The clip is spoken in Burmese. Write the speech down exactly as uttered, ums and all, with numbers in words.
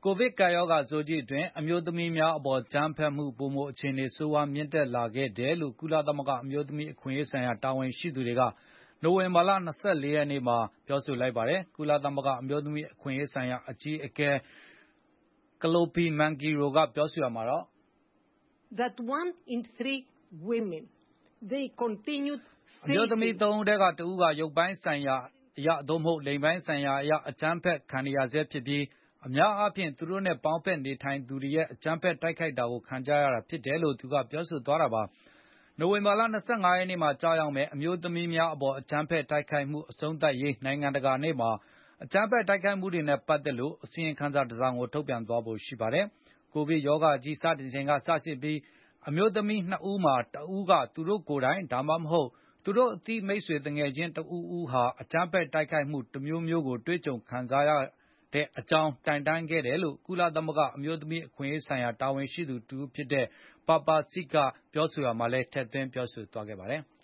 ကိုဗစ်ကပ်ရောဂါဆိုးကြီးအတွင်း အမျိုးသမီးများအပေါ် အကြမ်းဖက်မှု ပိုမိုအခြေအနေ ဆိုးဝါးမြင့်တက်လာခဲ့တယ်လို့ ကုလသမဂ္ဂ အမျိုးသမီးအခွင့်အရေးဆိုင်ရာ တာဝန်ရှိသူတွေက နိုဝင်ဘာလ ၂၄ ရက်နေ့မှာ ပြောဆိုလိုက်ပါတယ်။ ကုလသမဂ္ဂ အမျိုးသမီးအခွင့်အရေးဆိုင်ရာ အကြီးအကဲ Kalliopi Mingeirou ကပြောဆိုရာမှာတော့ အမျိုးသမီး သုံးဦးထဲက တဦးက ရုပ်ပိုင်းဆိုင်ရာအရ သို့မဟုတ် လိင်ပိုင်းဆိုင်ရာအရ အကြမ်းဖက်ခံနေရဆဲဖြစ်ပြီး၊ အများအားဖြင့် သူတို့နဲ့ ပေါင်းဖက်နေထိုင်သူတွေရဲ့ အကြမ်းဖက်တိုက်ခိုက်တာကို ခံကြရတာဖြစ်တယ်လို့ သူကပြောဆိုသွားတာပါ။ နိုဝင်ဘာလ ၂၅ ရက်နေ့မှာ ကျရောက်မယ့် အမျိုးသမီးများအပေါ် အကြမ်းဖက်တိုက်ခိုက်မှု အဆုံးသတ်ရေး နိုင်ငံတကာနေ့မှာ အကြမ်းဖက်တိုက်ခိုက်မှုတွေနဲ့ ပတ်သက်လို့ အစီရင်ခံစာတစောင်ကို ထုတ်ပြန်သွားဖို့ ရှိပါတယ်။ ကိုဗစ်ရောဂါကြီး စတင်ချိန်ကစပြီး အမျိုးသမီး နှစ်ဦးမှာ တဦးက သူတို့ကိုယ်တိုင် ဒါမှမဟုတ် သူတို့အသိမိတ်ဆွေသူငယ်ချင်း တဦးဦးဟာ အကြမ်းဖက်တိုက်ခိုက်မှု တမျိုးမျိုးကို တွေ့ကြုံခံစားရတဲ့အကြောင်း တိုင်တန်းခဲ့တယ်လို့ ကုလသမဂ္ဂ အမျိုးသမီးအခွင့်အရေးဆိုင်ရာ တာဝန်ရှိသူတဦးဖြစ်တဲ့ Papa Seck ကပြောဆိုရာမှာလည်း ထည့်သွင်းပြောဆိုသွားပါတယ်။